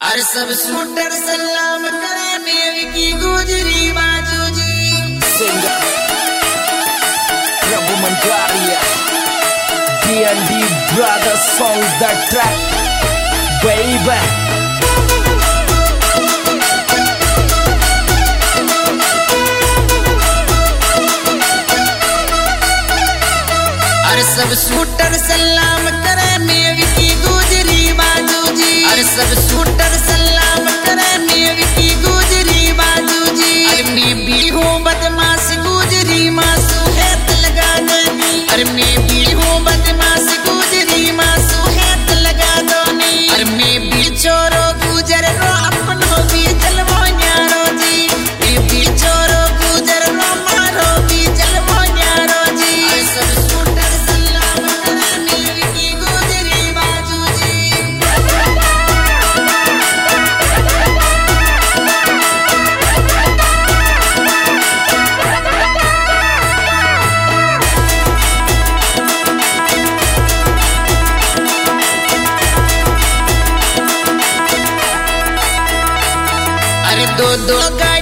अरे सब शूटर सलाम करे मेरी की गुजरी बाजू जी singer Prabu Mandaria D&D Brothers song that track baby अरे सब शूटर सलाम करे मेरी की गुजरी बाजू जी अरे सब शूटर सलाम करे मेरी की गुजरी बाजू जी अरे मैं भी हूँ बदमाश गुजरी मासू हैत लगा देनी अरे मैं भी हूँ बदमाश गुजरी मासू हैत लगा दोनी अरे मैं भी चोरो गुजर रो अपनो भी जलवो न्यारो जी मैं भी चोरो गुजर रो मारो भी जलवो न्यारो जी अरे सब शूटर सलाम करे मेरी की गुजरी बाजू जी अरे दो गाय